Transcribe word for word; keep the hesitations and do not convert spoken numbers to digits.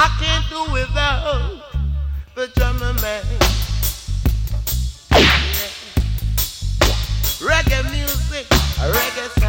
I can't do without the drummer man. Yeah. Reggae music, reggae